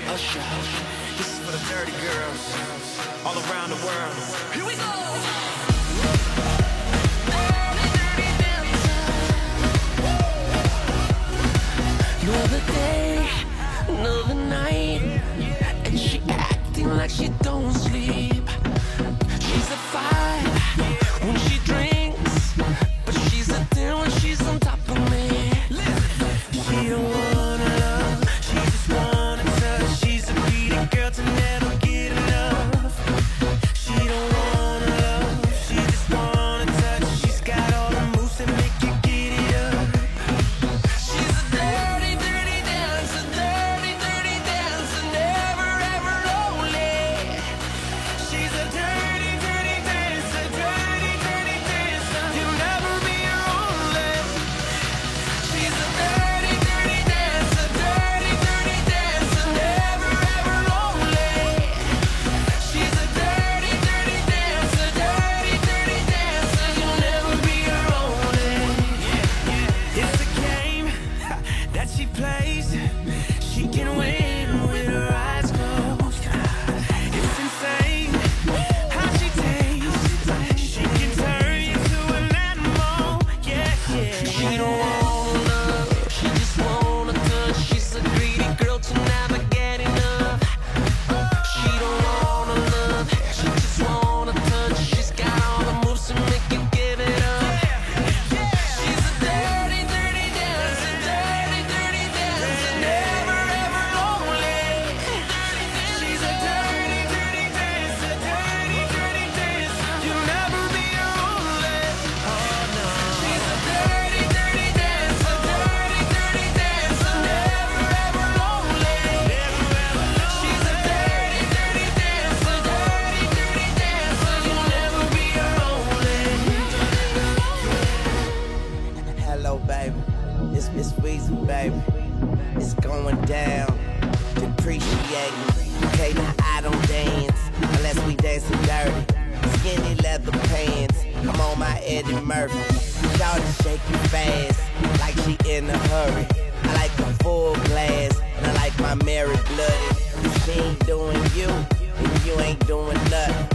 Usher, this is for the dirty girls all around the world. Here we go. Another day, another night, and she acting like she don't sleep. She's a 5 when she drinks, but she's a 10 when she's on top of me. She don't wanna love, she just wanna touch. She's a greedy girl to never get enough. She don't wanna love, she just wanna touch. She's got all the moves that make you get it up. She's a dirty, dirty dancer, dirty, dirty dancer, never ever lonely. She's a dirty, dirty dancer, dirty, dirty dancer, you'll never be lonely. She's a dirty, dirty dancer, dirty, dirty dancer, never ever lonely. She's a dirty, dirty dancer, dirty, dirty dancer, you'll never be lonely. It's a game that she plays. She can win with her eyes closed. It's insane how she tastes. She can turn you to an animal. Yeah, yeah. She don't wanna love, she just wanna touch. She's a greedy girl to never get enough. She don't wanna love, she just wanna touch. She's got all the moves to make you give it up. She's a dirty, dirty dancer, dirty, dirty dancer, never ever lonely. She's a dirty, dirty dancer, dirty, dirty dancer, you'll never be lonely. Oh no. She's a dirty, dirty dancer, dirty, dirty dancer, never ever lonely. She's a dirty, dirty dancer, dirty, dirty dancer, you'll never be lonely. Hello, baby. It's Weezy, baby. It's going down. Depreciating. Okay, now I don't dance unless we dancing dirty. Skinny leather pants. I'm on my Eddie Murphy. Shawty shaking fast like she in a hurry. I like a full glass and I like my Mary blooded. If she ain't doing you, then you ain't doing nothing.